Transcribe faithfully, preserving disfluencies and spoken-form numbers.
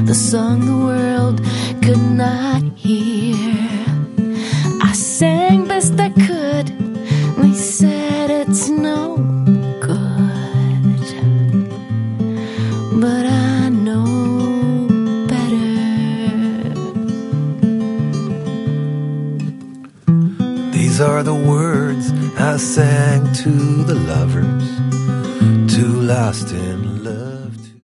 the song the world could not hear. I sang best I could. They said it's no good, but I know better. These are the words I sang to the lovers, two lost in